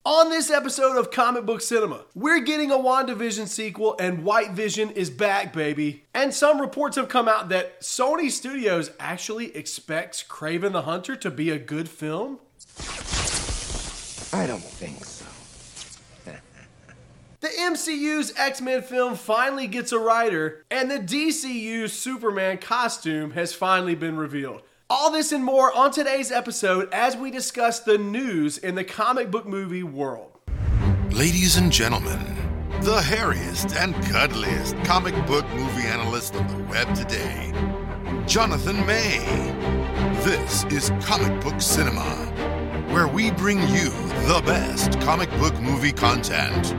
On this episode of Comic Book Cinema, we're getting a WandaVision sequel and White Vision is back, baby. And some reports have come out that Sony Studios actually expects Kraven the Hunter to be a good film. I don't think so. The MCU's X-Men film finally gets a writer, and the DCU's Superman costume has finally been revealed. All this and more on today's episode as we discuss the news in the comic book movie world. Ladies and gentlemen, the hairiest and cuddliest comic book movie analyst on the web today, Jonathan May. This is Comic Book Cinema, where we bring you the best comic book movie content.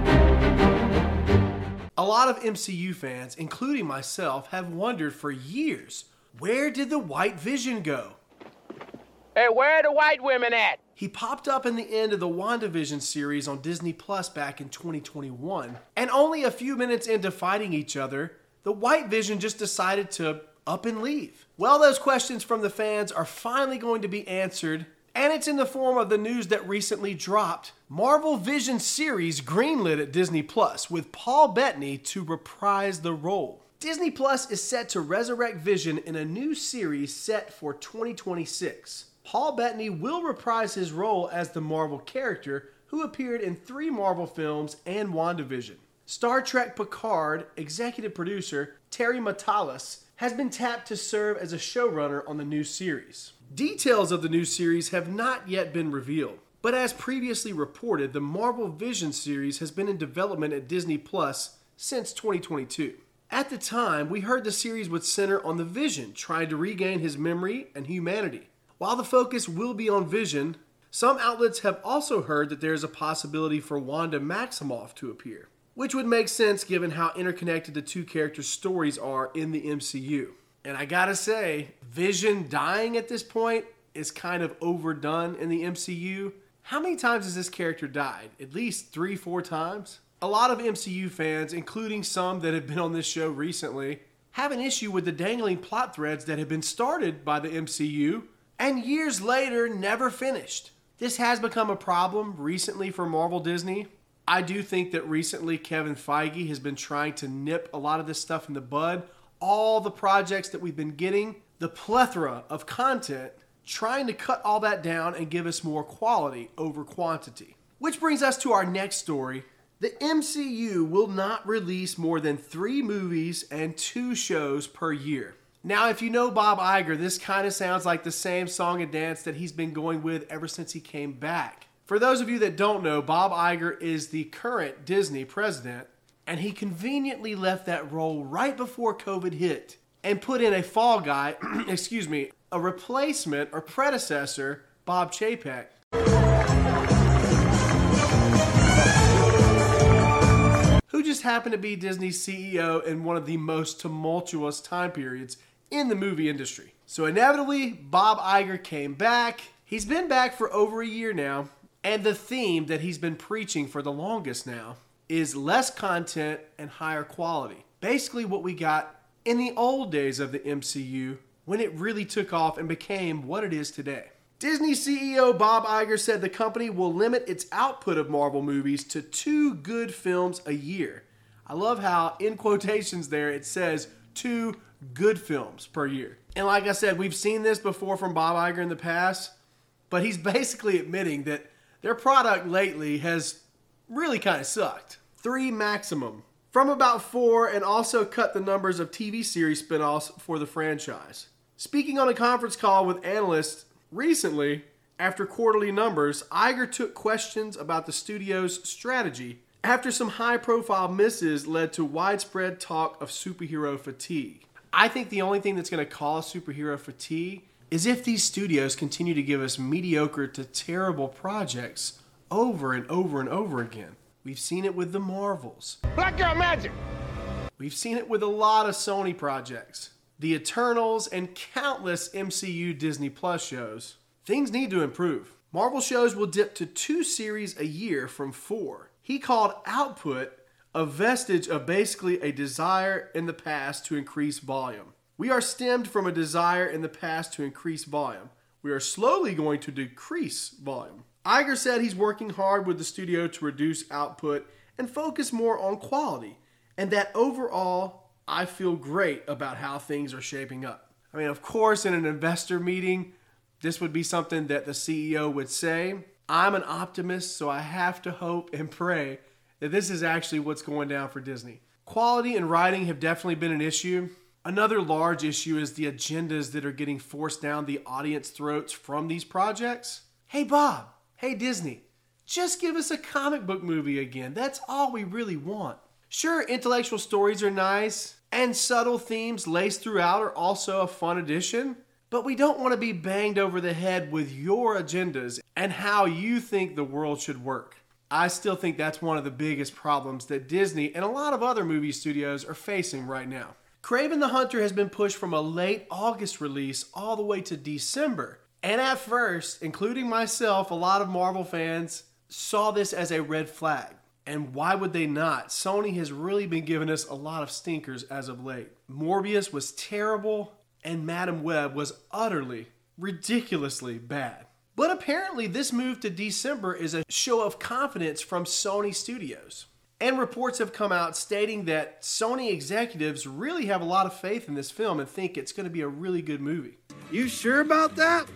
A lot of MCU fans, including myself, have wondered for years, where did the White Vision go? Hey, where are the white women at? He popped up in the end of the WandaVision series on Disney Plus back in 2021, and only a few minutes into fighting each other, the White Vision just decided to up and leave. Well, those questions from the fans are finally going to be answered, and it's in the form of the news that recently dropped. Marvel Vision series greenlit at Disney Plus with Paul Bettany to reprise the role. Disney Plus is set to resurrect Vision in a new series set for 2026. Paul Bettany will reprise his role as the Marvel character who appeared in 3 Marvel films and WandaVision. Star Trek Picard executive producer Terry Matalas has been tapped to serve as a showrunner on the new series. Details of the new series have not yet been revealed, but as previously reported, the Marvel Vision series has been in development at Disney Plus since 2022. At the time, we heard the series would center on the Vision trying to regain his memory and humanity. While the focus will be on Vision, some outlets have also heard that there is a possibility for Wanda Maximoff to appear, which would make sense given how interconnected the two characters' stories are in the MCU. And I gotta say, Vision dying at this point is kind of overdone in the MCU. How many times has this character died? At least 3-4 times? A lot of MCU fans, including some that have been on this show recently, have an issue with the dangling plot threads that have been started by the MCU and years later never finished. This has become a problem recently for Marvel Disney. I do think that recently Kevin Feige has been trying to nip a lot of this stuff in the bud. All the projects that we've been getting, the plethora of content, trying to cut all that down and give us more quality over quantity. Which brings us to our next story. The MCU will not release more than 3 movies and 2 shows per year. Now, if you know Bob Iger, this kind of sounds like the same song and dance that he's been going with ever since he came back. For those of you that don't know, Bob Iger is the current Disney president, and he conveniently left that role right before COVID hit and put in a fall guy, a replacement or predecessor, Bob Chapek. Who just happened to be Disney's CEO in one of the most tumultuous time periods in the movie industry. So inevitably, Bob Iger came back. He's been back for over a year now, and the theme that he's been preaching for the longest now is less content and higher quality. Basically what we got in the old days of the MCU when it really took off and became what it is today. Disney CEO Bob Iger said the company will limit its output of Marvel movies to 2 good films a year. I love how in quotations there it says 2 good films per year. And like I said, we've seen this before from Bob Iger in the past, but he's basically admitting that their product lately has really kind of sucked. 3 maximum. From about 4, and also cut the numbers of TV series spinoffs for the franchise. Speaking on a conference call with analysts recently, after quarterly numbers, Iger took questions about the studio's strategy after some high-profile misses led to widespread talk of superhero fatigue. I think the only thing that's going to cause superhero fatigue is if these studios continue to give us mediocre to terrible projects over and over and over again. We've seen it with the Marvels. Black Girl Magic! We've seen it with a lot of Sony projects. The Eternals and countless MCU Disney Plus shows. Things need to improve. Marvel shows will dip to 2 series a year from 4. He called output a vestige of basically a desire in the past to increase volume. We are stemmed from a desire in the past to increase volume. We are slowly going to decrease volume. Iger said he's working hard with the studio to reduce output and focus more on quality, and that overall, I feel great about how things are shaping up. I mean, of course, in an investor meeting, this would be something that the CEO would say. I'm an optimist, so I have to hope and pray that this is actually what's going down for Disney. Quality and writing have definitely been an issue. Another large issue is the agendas that are getting forced down the audience throats from these projects. Hey Bob, hey Disney, just give us a comic book movie again. That's all we really want. Sure, intellectual stories are nice, and subtle themes laced throughout are also a fun addition, but we don't want to be banged over the head with your agendas and how you think the world should work. I still think that's one of the biggest problems that Disney and a lot of other movie studios are facing right now. Kraven the Hunter has been pushed from a late August release all the way to December. And at first, including myself, a lot of Marvel fans saw this as a red flag. And why would they not? Sony has really been giving us a lot of stinkers as of late. Morbius was terrible, and Madam Web was utterly, ridiculously bad. But apparently this move to December is a show of confidence from Sony Studios. And reports have come out stating that Sony executives really have a lot of faith in this film and think it's going to be a really good movie. You sure about that?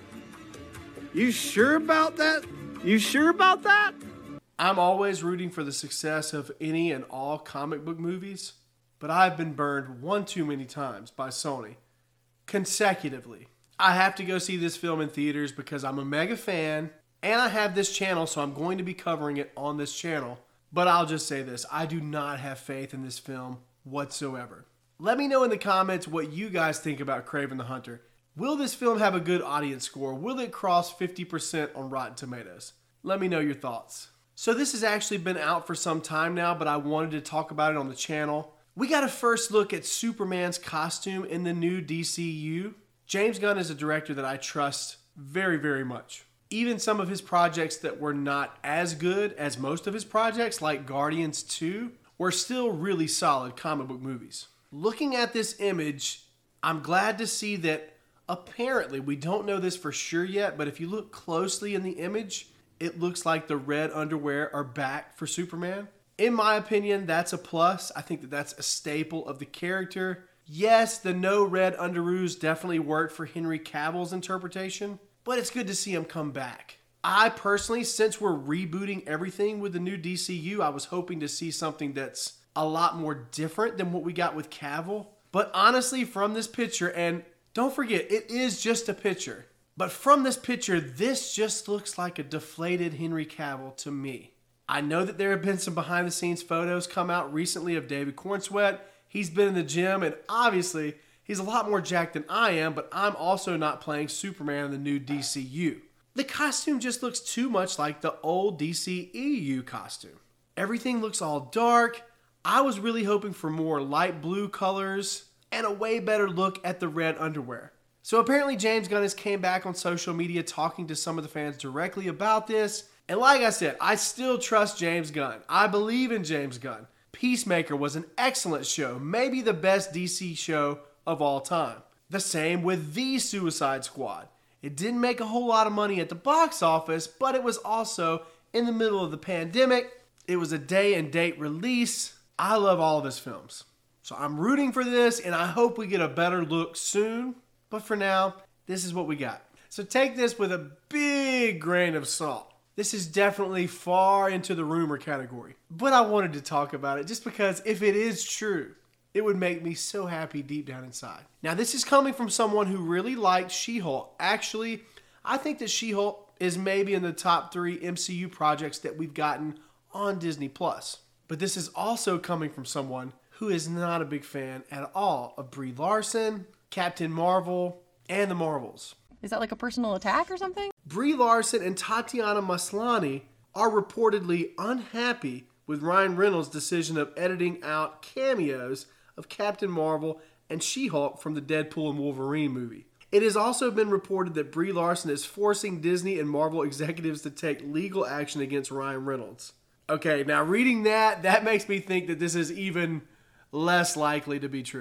You sure about that? You sure about that? I'm always rooting for the success of any and all comic book movies, but I've been burned one too many times by Sony, consecutively. I have to go see this film in theaters because I'm a mega fan, and I have this channel, so I'm going to be covering it on this channel. But I'll just say this, I do not have faith in this film whatsoever. Let me know in the comments what you guys think about Kraven the Hunter. Will this film have a good audience score? Will it cross 50% on Rotten Tomatoes? Let me know your thoughts. So this has actually been out for some time now, but I wanted to talk about it on the channel. We got a first look at Superman's costume in the new DCU. James Gunn is a director that I trust very, very much. Even some of his projects that were not as good as most of his projects, like Guardians 2, were still really solid comic book movies. Looking at this image, I'm glad to see that apparently, we don't know this for sure yet, but if you look closely in the image, it looks like the red underwear are back for Superman. In my opinion, that's a plus. I think that that's a staple of the character. Yes, the no red underoos definitely worked for Henry Cavill's interpretation, but it's good to see him come back. I personally, since we're rebooting everything with the new DCU, I was hoping to see something that's a lot more different than what we got with Cavill. But honestly, from this picture, and don't forget, it is just a picture, but from this picture, this just looks like a deflated Henry Cavill to me. I know that there have been some behind the scenes photos come out recently of David Cornsweet. He's been in the gym, and obviously, he's a lot more jacked than I am, but I'm also not playing Superman in the new DCU. The costume just looks too much like the old DCEU costume. Everything looks all dark. I was really hoping for more light blue colors and a way better look at the red underwear. So apparently James Gunn has came back on social media talking to some of the fans directly about this. And like I said, I still trust James Gunn. I believe in James Gunn. Peacemaker was an excellent show, maybe the best DC show of all time. The same with The Suicide Squad. It didn't make a whole lot of money at the box office, but it was also in the middle of the pandemic. It was a day and date release. I love all of his films. So I'm rooting for this, and I hope we get a better look soon. But for now, this is what we got. So take this with a big grain of salt. This is definitely far into the rumor category. But I wanted to talk about it just because if it is true, it would make me so happy deep down inside. Now, this is coming from someone who really liked She-Hulk. Actually, I think that She-Hulk is maybe in the top 3 MCU projects that we've gotten on Disney+. But this is also coming from someone who is not a big fan at all of Brie Larson, Captain Marvel, and the Marvels. Is that like a personal attack or something? Brie Larson and Tatiana Maslany are reportedly unhappy with Ryan Reynolds' decision of editing out cameos of Captain Marvel and She-Hulk from the Deadpool and Wolverine movie. It has also been reported that Brie Larson is forcing Disney and Marvel executives to take legal action against Ryan Reynolds. Okay, now reading that makes me think that this is even less likely to be true.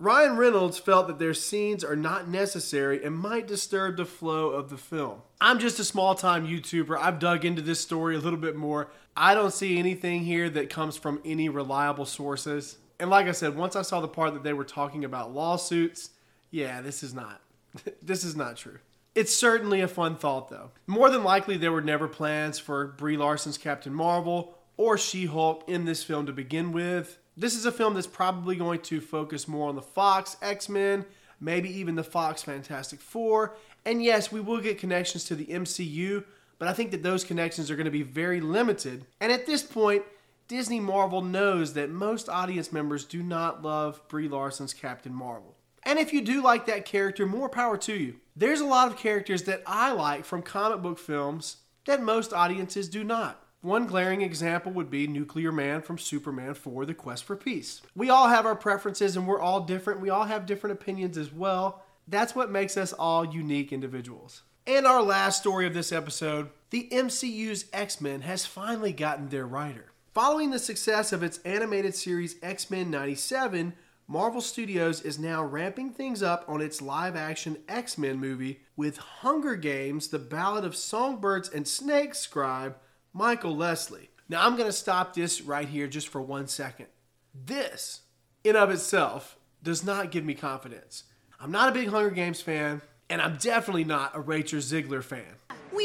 Ryan Reynolds felt that their scenes are not necessary and might disturb the flow of the film. I'm just a small-time YouTuber. I've dug into this story a little bit more. I don't see anything here that comes from any reliable sources. And like I said, once I saw the part that they were talking about lawsuits, yeah, this is not true. It's certainly a fun thought, though. More than likely, there were never plans for Brie Larson's Captain Marvel or She-Hulk in this film to begin with. This is a film that's probably going to focus more on the Fox X-Men, maybe even the Fox Fantastic Four. And yes, we will get connections to the MCU, but I think that those connections are going to be very limited. And at this point, Disney Marvel knows that most audience members do not love Brie Larson's Captain Marvel. And if you do like that character, more power to you. There's a lot of characters that I like from comic book films that most audiences do not. One glaring example would be Nuclear Man from Superman 4: The Quest for Peace. We all have our preferences and we're all different. We all have different opinions as well. That's what makes us all unique individuals. And our last story of this episode, the MCU's X-Men has finally gotten their writer. Following the success of its animated series X-Men 97, Marvel Studios is now ramping things up on its live-action X-Men movie with Hunger Games: The Ballad of Songbirds and Snakes scribe Michael Leslie. Now I'm going to stop this right here just for 1 second. This, in of itself, does not give me confidence. I'm not a big Hunger Games fan, and I'm definitely not a Rachel Ziegler fan.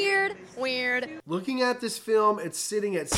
Weird. Looking at this film, it's sitting at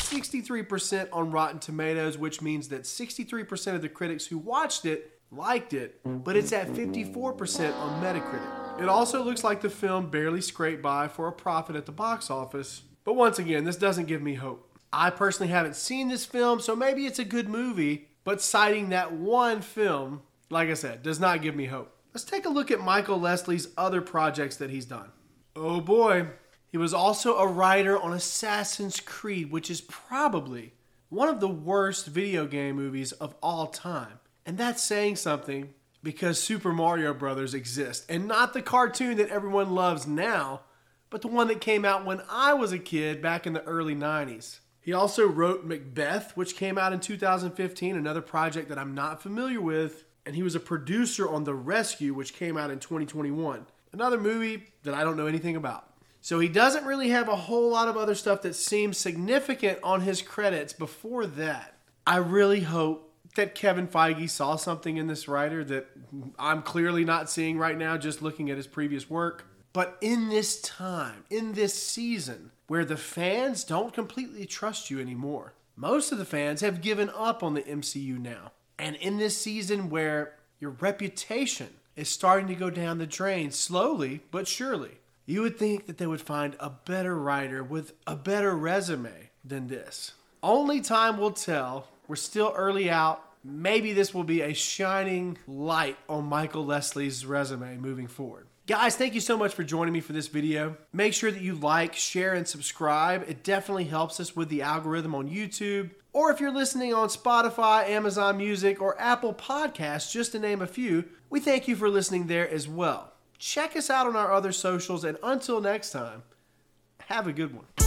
63% on Rotten Tomatoes, which means that 63% of the critics who watched it liked it, but it's at 54% on Metacritic. It also looks like the film barely scraped by for a profit at the box office. But once again, this doesn't give me hope. I personally haven't seen this film, so maybe it's a good movie, but citing that one film, like I said, does not give me hope. Let's take a look at Michael Leslie's other projects that he's done. Oh boy. He was also a writer on Assassin's Creed, which is probably one of the worst video game movies of all time. And that's saying something because Super Mario Bros. Exists, and not the cartoon that everyone loves now, but the one that came out when I was a kid back in the early 90s. He also wrote Macbeth, which came out in 2015, another project that I'm not familiar with, and he was a producer on The Rescue, which came out in 2021, another movie that I don't know anything about. So he doesn't really have a whole lot of other stuff that seems significant on his credits before that. I really hope that Kevin Feige saw something in this writer that I'm clearly not seeing right now just looking at his previous work. But in this time, in this season, where the fans don't completely trust you anymore, most of the fans have given up on the MCU now. And in this season where your reputation is starting to go down the drain slowly but surely, you would think that they would find a better writer with a better resume than this. Only time will tell. We're still early out. Maybe this will be a shining light on Michael Leslie's resume moving forward. Guys, thank you so much for joining me for this video. Make sure that you like, share, and subscribe. It definitely helps us with the algorithm on YouTube. Or if you're listening on Spotify, Amazon Music, or Apple Podcasts, just to name a few, we thank you for listening there as well. Check us out on our other socials, and until next time, have a good one.